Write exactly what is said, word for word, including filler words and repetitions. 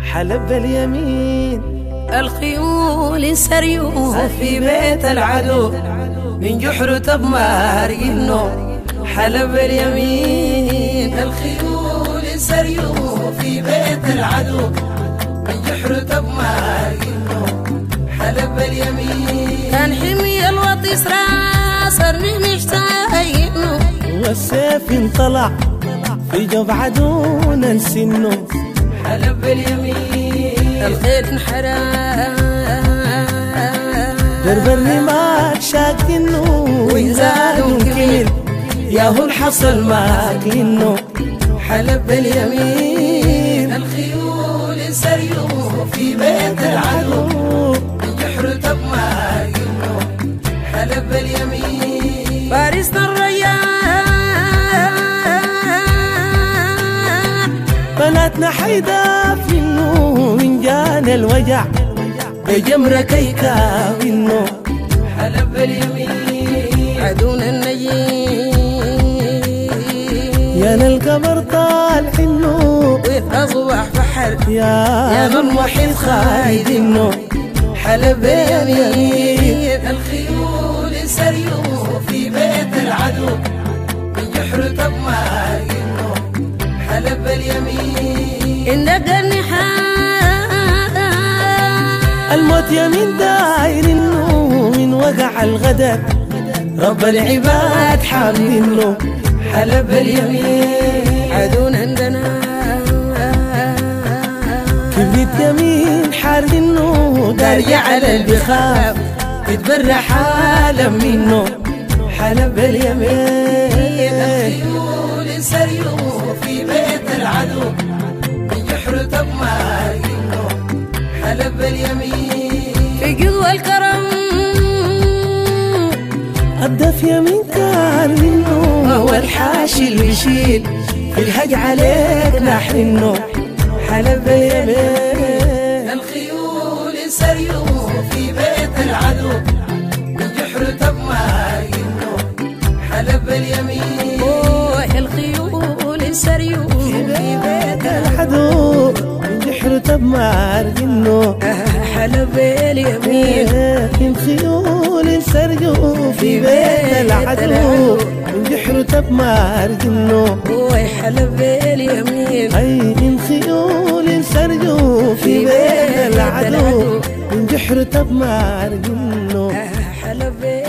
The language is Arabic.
حلب اليمين. الخيول سريوف في بيت العدو من جحر تبمار النوم حلب اليمين. الخيول سريوف في بيت العدو من جحر تبمار النوم حلب اليمين. كان حمي الوطيس راس ارمي مشتاينه والسيف انطلع في جوف عدونا نسنه حلب اليمين. الخيل انحرق درب الرمال شاكنه ويزادوا كمل ياهو الحصل ماكلنه حلب اليمين. الخيول سريوف في بيت العدو من جحر تبمار حلب اليمين. فارسنا الريان بناتنا حيدافنه من جان الوجع بجمرة كيكاوينه حلب اليمين. عدونا النجيم يا القمر طالعينه ويتصبح بحر يا يا من وحيد خايدينه حلب اليمين. الخيول سريوف في بيت العدو من جحر تبمار حلب اليمين. إنك النحال الموت يمين داير انه من وقع الغدر رب العباد حاملينه حلب اليمين. عدونا عندنا كبريت يمين حارقينه داري على البخاف تتبرح عالم منه حلب اليمين. الخيول سريوف في بيت العدو من جحر تبمار حلب اليمين. في جوا الكرم الدف يمين كان منه وهو الحاشي اللي يشيل في الهج عليك نحرنه حلب اليمين. الخيول سريوف في بيت العدو من جحر تبمار حلب اليمين. روح الخيول سريوف في بيت العدو من جحر تبمار جنو حلب اليمين. الخيول سرجو في بيت العدو من جحر تبمار جنو روح حلب اليمين. اي الخيول سرجو في بيت العدو من جحر تبمار جنو حلب